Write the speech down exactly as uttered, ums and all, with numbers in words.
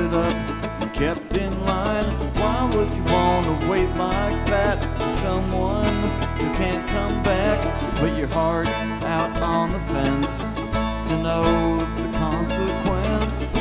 stood up and kept in line. Why would you want to wait like that for someone who can't come back? Put your heart out on the fence to know the consequence.